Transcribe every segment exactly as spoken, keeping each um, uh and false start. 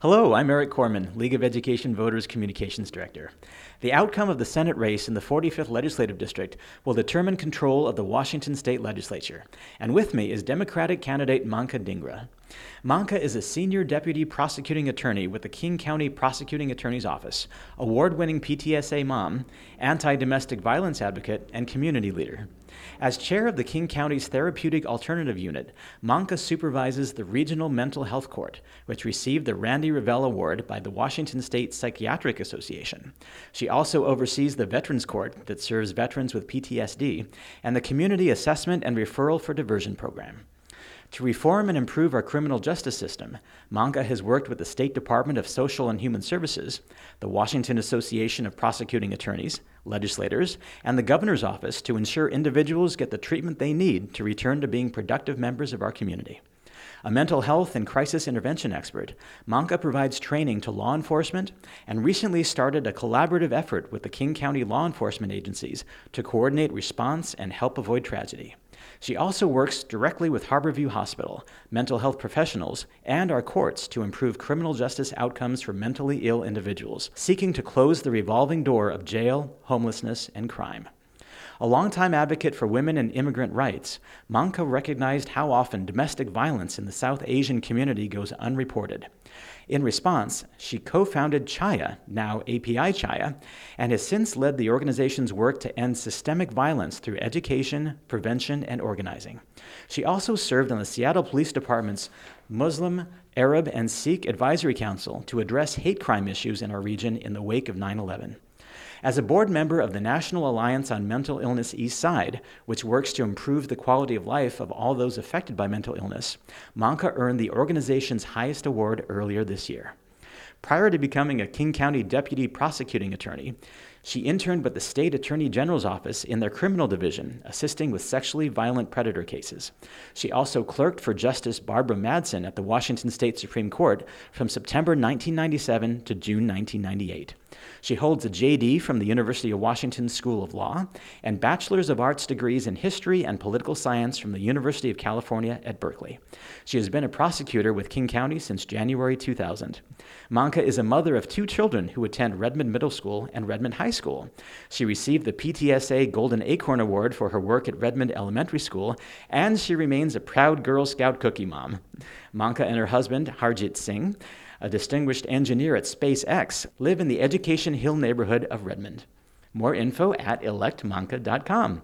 Hello, I'm Eric Corman, League of Education Voters Communications Director. The outcome of the Senate race in the forty-fifth Legislative District will determine control of the Washington State Legislature. And with me is Democratic candidate Manka Dhingra. Manka is a senior deputy prosecuting attorney with the King County Prosecuting Attorney's Office, award-winning P T S A mom, anti-domestic violence advocate, and community leader. As chair of the King County's Therapeutic Alternative Unit, Manka supervises the Regional Mental Health Court, which received the Randy Revelle Award by the Washington State Psychiatric Association. She also oversees the Veterans Court that serves veterans with P T S D and the Community Assessment and Referral for Diversion program. To reform and improve our criminal justice system, Manka has worked with the State Department of Social and Human Services, the Washington Association of Prosecuting Attorneys, legislators, and the Governor's Office to ensure individuals get the treatment they need to return to being productive members of our community. A mental health and crisis intervention expert, Manka provides training to law enforcement and recently started a collaborative effort with the King County law enforcement agencies to coordinate response and help avoid tragedy. She also works directly with Harborview Hospital, mental health professionals, and our courts to improve criminal justice outcomes for mentally ill individuals, seeking to close the revolving door of jail, homelessness, and crime. A longtime advocate for women and immigrant rights, Manka recognized how often domestic violence in the South Asian community goes unreported. In response, she co-founded Chaya, now A P I Chaya, and has since led the organization's work to end systemic violence through education, prevention, and organizing. She also served on the Seattle Police Department's Muslim, Arab, and Sikh Advisory Council to address hate crime issues in our region in the wake of nine eleven. As a board member of the National Alliance on Mental Illness East Side, which works to improve the quality of life of all those affected by mental illness, Manka earned the organization's highest award earlier this year. Prior to becoming a King County deputy prosecuting attorney, she interned with the State Attorney General's office in their criminal division, assisting with sexually violent predator cases. She also clerked for Justice Barbara Madsen at the Washington State Supreme Court from September nineteen ninety-seven to June nineteen ninety-eight. She holds a J D from the University of Washington School of Law and Bachelor's of Arts degrees in History and Political Science from the University of California at Berkeley. She has been a prosecutor with King County since January two thousand. Manka is a mother of two children who attend Redmond Middle School and Redmond High School. She received the P T S A Golden Acorn Award for her work at Redmond Elementary School, and she remains a proud Girl Scout cookie mom. Manka and her husband, Harjit Singh, a distinguished engineer at SpaceX, live in the Education Hill neighborhood of Redmond. More info at elect manka dot com.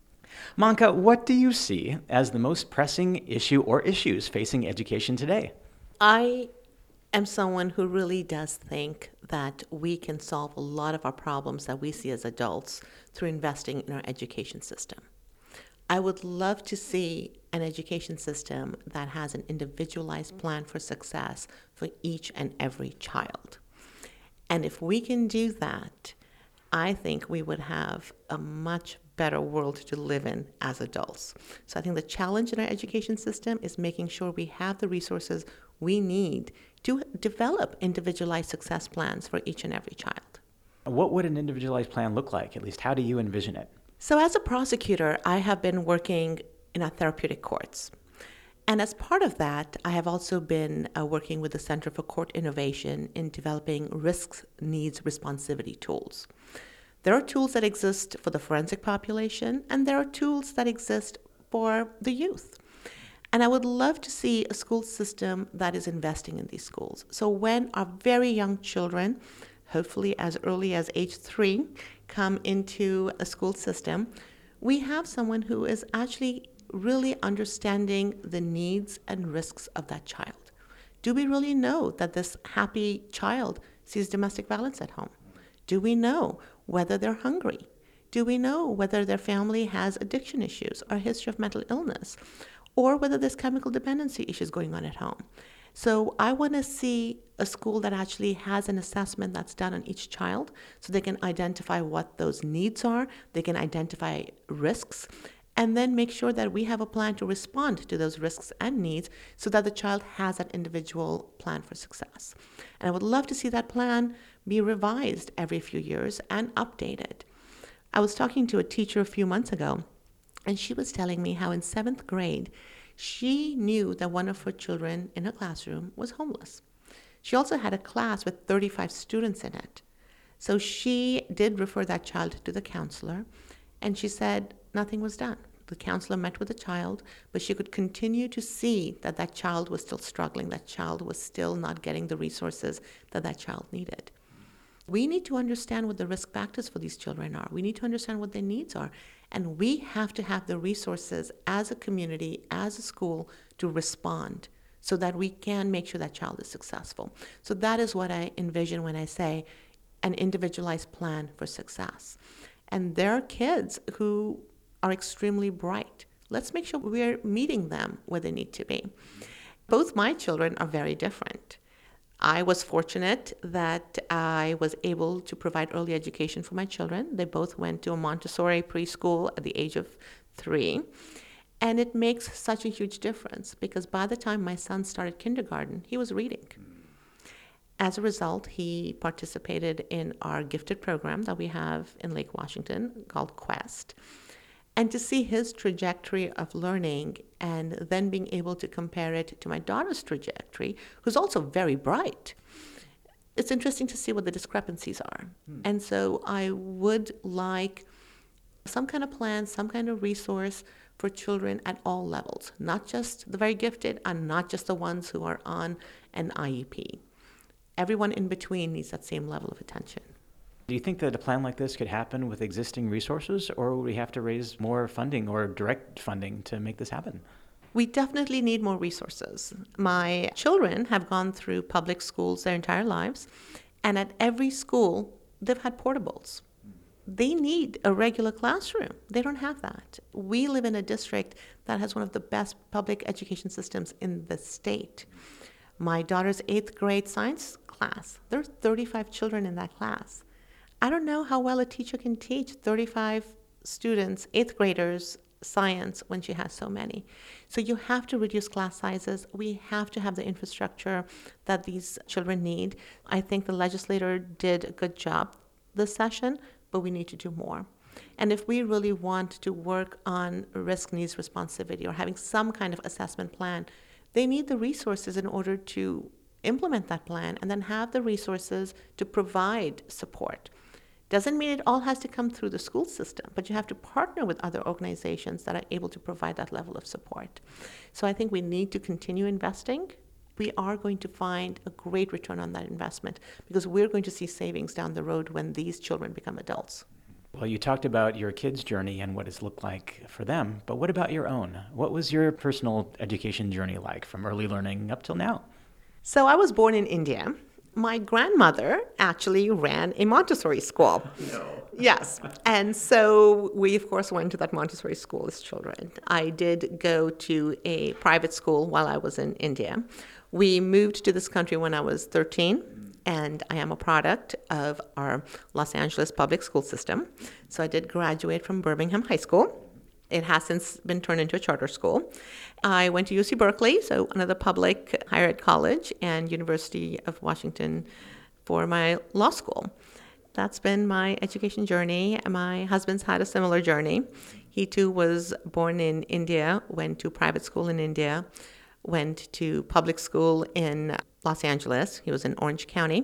Manka, what do you see as the most pressing issue or issues facing education today? I am someone who really does think that we can solve a lot of our problems that we see as adults through investing in our education system. I would love to see an education system that has an individualized plan for success for each and every child. And if we can do that, I think we would have a much better world to live in as adults. So I think the challenge in our education system is making sure we have the resources we need to develop individualized success plans for each and every child. What would an individualized plan look like? At least, how do you envision it? So as a prosecutor, I have been working in our therapeutic courts. And as part of that, I have also been uh, working with the Center for Court Innovation in developing risk needs responsivity tools. There are tools that exist for the forensic population, and there are tools that exist for the youth. And I would love to see a school system that is investing in these schools. So when our very young children, hopefully as early as age three, come into a school system, we have someone who is actually really understanding the needs and risks of that child. Do we really know that this happy child sees domestic violence at home? Do we know whether they're hungry? Do we know whether their family has addiction issues or a history of mental illness? Or whether there's chemical dependency issues going on at home? So I want to see a school that actually has an assessment that's done on each child so they can identify what those needs are, they can identify risks, and then make sure that we have a plan to respond to those risks and needs so that the child has that individual plan for success. And I would love to see that plan be revised every few years and updated. I was talking to a teacher a few months ago, and she was telling me how in seventh grade, she knew that one of her children in her classroom was homeless. She also had a class with thirty-five students in it. So she did refer that child to the counselor, and she said nothing was done. The counselor met with the child, but she could continue to see that that child was still struggling, that child was still not getting the resources that that child needed. We need to understand what the risk factors for these children are. We need to understand what their needs are. And we have to have the resources as a community, as a school, to respond so that we can make sure that child is successful. So that is what I envision when I say an individualized plan for success. And there are kids who are extremely bright. Let's make sure we're meeting them where they need to be. Both my children are very different. I was fortunate that I was able to provide early education for my children. They both went to a Montessori preschool at the age of three. And it makes such a huge difference because by the time my son started kindergarten, he was reading. As a result, he participated in our gifted program that we have in Lake Washington called Quest. And to see his trajectory of learning and then being able to compare it to my daughter's trajectory, who's also very bright, it's interesting to see what the discrepancies are. Hmm. And so I would like some kind of plan, some kind of resource for children at all levels, not just the very gifted and not just the ones who are on an I E P. Everyone in between needs that same level of attention. Do you think that a plan like this could happen with existing resources, or would we have to raise more funding or direct funding to make this happen? We definitely need more resources. My children have gone through public schools their entire lives, and at every school, they've had portables. They need a regular classroom. They don't have that. We live in a district that has one of the best public education systems in the state. My daughter's eighth grade science class, there are thirty-five children in that class. I don't know how well a teacher can teach thirty-five students, eighth graders, science when she has so many. So you have to reduce class sizes. We have to have the infrastructure that these children need. I think the legislator did a good job this session, but we need to do more. And if we really want to work on risk needs responsivity or having some kind of assessment plan, they need the resources in order to implement that plan and then have the resources to provide support. Doesn't mean it all has to come through the school system, but you have to partner with other organizations that are able to provide that level of support. So I think we need to continue investing. We are going to find a great return on that investment because we're going to see savings down the road when these children become adults. Well, you talked about your kids' journey and what it's looked like for them, but what about your own? What was your personal education journey like from early learning up till now? So I was born in India. My grandmother actually ran a Montessori school. No. Yes. And so we, of course, went to that Montessori school as children. I did go to a private school while I was in India. We moved to this country when I was thirteen, and I am a product of our Los Angeles public school system. So I did graduate from Birmingham High School. It has since been turned into a charter school. I went to U C Berkeley, so another public higher ed college, and University of Washington for my law school. That's been my education journey. My husband's had a similar journey. He too was born in India, went to private school in India, went to public school in Los Angeles. He was in Orange County.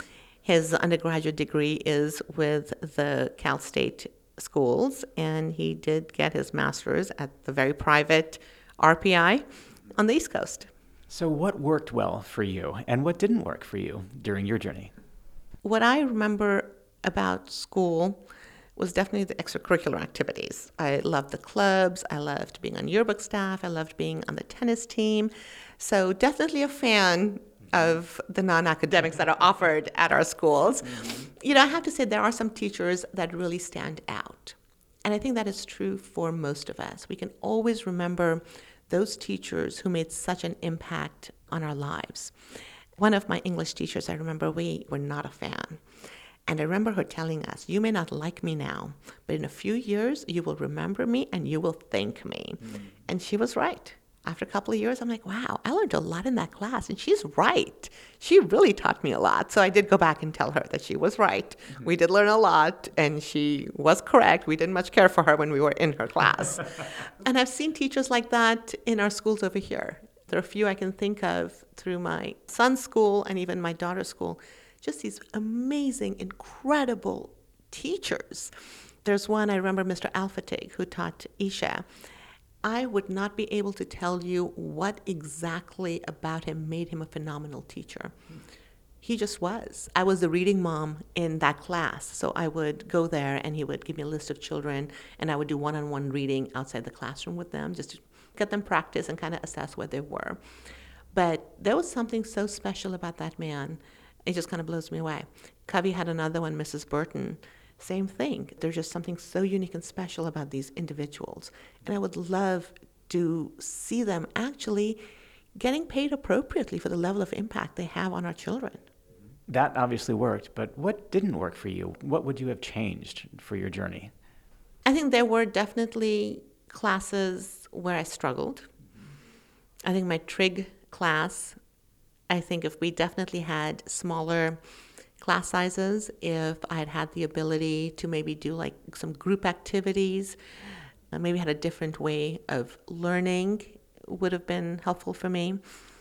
His undergraduate degree is with the Cal State schools, and he did get his master's at the very private R P I on the East Coast. So what worked well for you, and what didn't work for you during your journey? What I remember about school was definitely the extracurricular activities. I loved the clubs, I loved being on yearbook staff, I loved being on the tennis team. So definitely a fan of the non-academics that are offered at our schools. Mm-hmm. You know, I have to say there are some teachers that really stand out. And I think that is true for most of us. We can always remember those teachers who made such an impact on our lives. One of my English teachers, I remember we were not a fan. And I remember her telling us, you may not like me now, but in a few years, you will remember me and you will thank me. Mm. And she was right. After a couple of years, I'm like, wow, I learned a lot in that class. And she's right. She really taught me a lot. So I did go back and tell her that she was right. Mm-hmm. We did learn a lot, and she was correct. We didn't much care for her when we were in her class. And I've seen teachers like that in our schools over here. There are a few I can think of through my son's school and even my daughter's school. Just these amazing, incredible teachers. There's one, I remember Mister Alfatig, who taught Isha. I would not be able to tell you what exactly about him made him a phenomenal teacher. He just was. I was the reading mom in that class, so I would go there and he would give me a list of children and I would do one-on-one reading outside the classroom with them just to get them practice and kind of assess where they were. But there was something so special about that man. It just kind of blows me away. Covey had another one, Missus Burton. Same thing. There's just something so unique and special about these individuals. And I would love to see them actually getting paid appropriately for the level of impact they have on our children. That obviously worked, but what didn't work for you? What would you have changed for your journey? I think there were definitely classes where I struggled. I think my trig class, I think if we definitely had smaller class sizes, if I had had the ability to maybe do like some group activities, uh, maybe had a different way of learning, would have been helpful for me.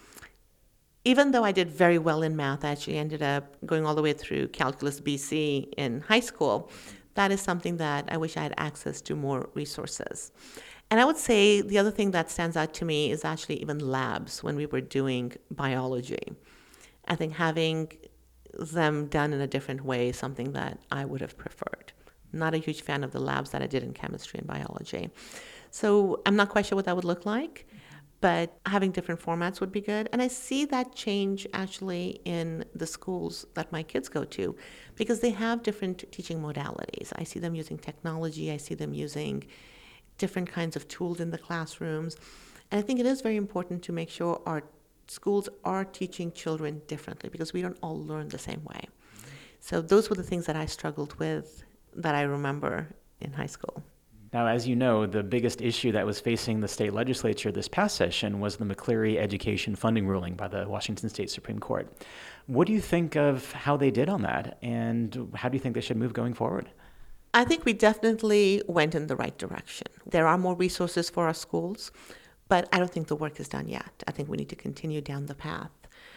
Even though I did very well in math, I actually ended up going all the way through Calculus B C in high school. That is something that I wish I had access to more resources. And I would say the other thing that stands out to me is actually even labs when we were doing biology. I think having them done in a different way is something that I would have preferred. Not a huge fan of the labs that I did in chemistry and biology. So I'm not quite sure what that would look like, but having different formats would be good. And I see that change actually in the schools that my kids go to because they have different teaching modalities. I see them using technology. I see them using different kinds of tools in the classrooms. And I think it is very important to make sure our schools are teaching children differently because we don't all learn the same way. So those were the things that I struggled with that I remember in high school. Now, as you know, the biggest issue that was facing the state legislature this past session was the McCleary education funding ruling by the Washington State Supreme Court. What do you think of how they did on that, and how do you think they should move going forward? I think we definitely went in the right direction. There are more resources for our schools, but I don't think the work is done yet. I think we need to continue down the path.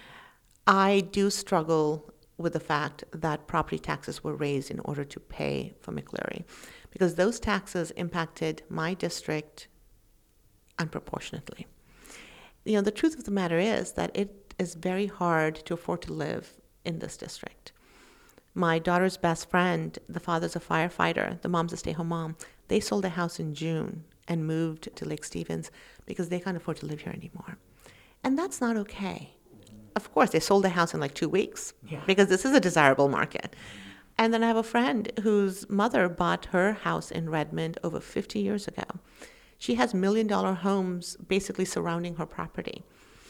I do struggle with the fact that property taxes were raised in order to pay for McCleary, because those taxes impacted my district unproportionately. You know, the truth of the matter is that it is very hard to afford to live in this district. My daughter's best friend, the father's a firefighter, the mom's a stay-home mom. They sold a house in June and moved to Lake Stevens because they can't afford to live here anymore. And that's not okay. Of course, they sold the house in like two weeks yeah. because this is a desirable market. And then I have a friend whose mother bought her house in Redmond over fifty years ago. She has million-dollar homes basically surrounding her property.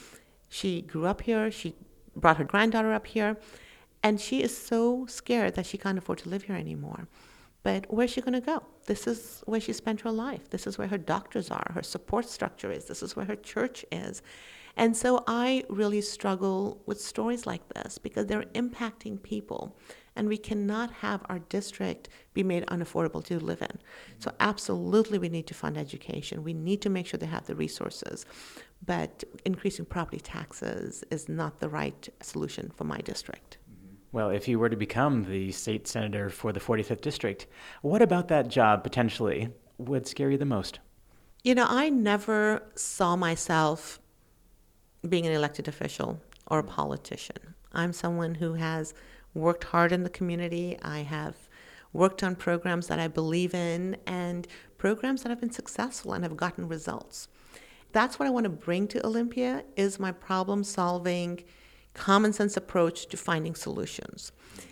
She grew up here. She brought her granddaughter up here. And she is so scared that she can't afford to live here anymore. But where's she going to go? This is where she spent her life. This is where her doctors are. Her support structure is. This is where her church is. And so I really struggle with stories like this because they're impacting people. And we cannot have our district be made unaffordable to live in. So absolutely we need to fund education. We need to make sure they have the resources. But increasing property taxes is not the right solution for my district. Well, if you were to become the state senator for the forty-fifth district, what about that job potentially would scare you the most? You know, I never saw myself being an elected official or a politician. I'm someone who has worked hard in the community. I have worked on programs that I believe in and programs that have been successful and have gotten results. That's what I want to bring to Olympia is my problem-solving, common sense approach to finding solutions.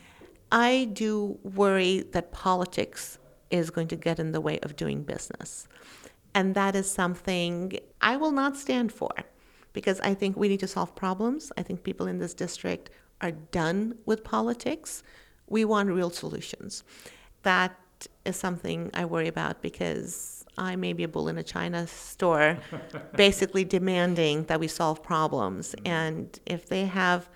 I do worry that politics is going to get in the way of doing business. And that is something I will not stand for because I think we need to solve problems. I think people in this district are done with politics. We want real solutions. That is something I worry about because I may be a bull in a china store basically demanding that we solve problems. And if they have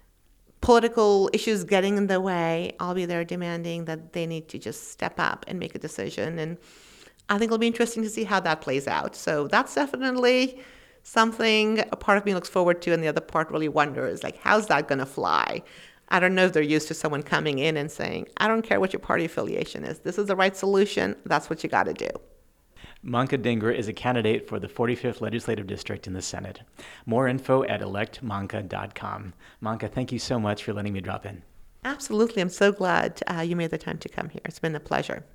political issues getting in the way, I'll be there demanding that they need to just step up and make a decision. And I think it'll be interesting to see how that plays out. So that's definitely something a part of me looks forward to and the other part really wonders, like, how's that going to fly? I don't know if they're used to someone coming in and saying, I don't care what your party affiliation is. This is the right solution. That's what you got to do. Manka Dhingra is a candidate for the forty-fifth Legislative District in the Senate. More info at elect manka dot com. Manka, thank you so much for letting me drop in. Absolutely. I'm so glad uh, you made the time to come here. It's been a pleasure.